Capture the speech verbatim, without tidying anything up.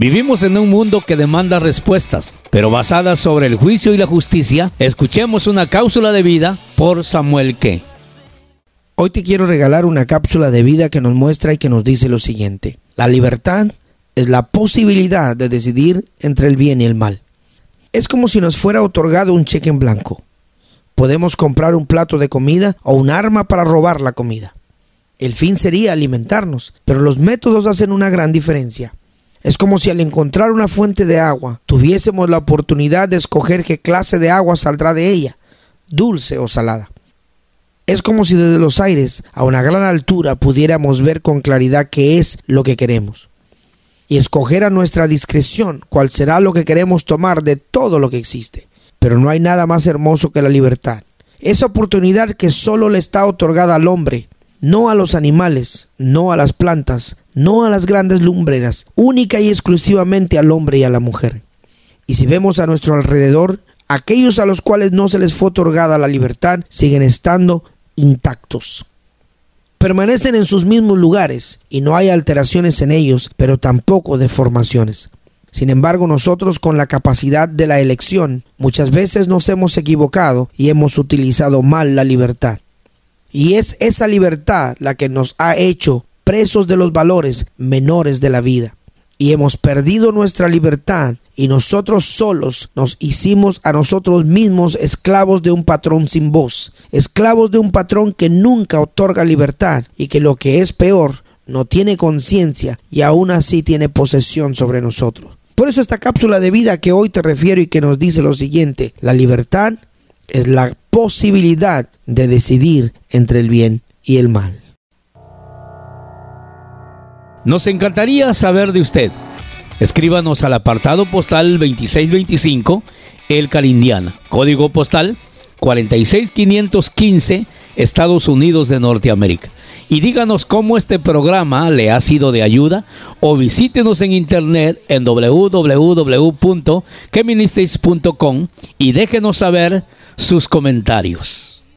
Vivimos en un mundo que demanda respuestas, pero basadas sobre el juicio y la justicia. Escuchemos una cápsula de vida por Samuel Ke. Hoy te quiero regalar una cápsula de vida que nos muestra y que nos dice lo siguiente: la libertad es la posibilidad de decidir entre el bien y el mal. Es como si nos fuera otorgado un cheque en blanco. Podemos comprar un plato de comida o un arma para robar la comida. El fin sería alimentarnos, pero los métodos hacen una gran diferencia. Es como si al encontrar una fuente de agua, tuviésemos la oportunidad de escoger qué clase de agua saldrá de ella, dulce o salada. Es como si desde los aires, a una gran altura, pudiéramos ver con claridad qué es lo que queremos y escoger a nuestra discreción cuál será lo que queremos tomar de todo lo que existe. Pero no hay nada más hermoso que la libertad, esa oportunidad que solo le está otorgada al hombre, no a los animales, no a las plantas, no a las grandes lumbreras, única y exclusivamente al hombre y a la mujer. Y si vemos a nuestro alrededor, aquellos a los cuales no se les fue otorgada la libertad siguen estando intactos. Permanecen en sus mismos lugares y no hay alteraciones en ellos, pero tampoco deformaciones. Sin embargo, nosotros, con la capacidad de la elección, muchas veces nos hemos equivocado y hemos utilizado mal la libertad. Y es esa libertad la que nos ha hecho presos de los valores menores de la vida. Y hemos perdido nuestra libertad y nosotros solos nos hicimos a nosotros mismos esclavos de un patrón sin voz, esclavos de un patrón que nunca otorga libertad y que, lo que es peor, no tiene conciencia y aún así tiene posesión sobre nosotros. Por eso esta cápsula de vida que hoy te refiero y que nos dice lo siguiente: la libertad es la posibilidad de decidir entre el bien y el mal. Nos encantaría saber de usted. Escríbanos al apartado postal veintiséis veinticinco, Elkhart, Indiana, código postal cuarenta y seis quinientos quince, Estados Unidos de Norteamérica. Y díganos cómo este programa le ha sido de ayuda, o visítenos en internet en doble u doble u doble u punto ke ministries punto com y déjenos saber sus comentarios.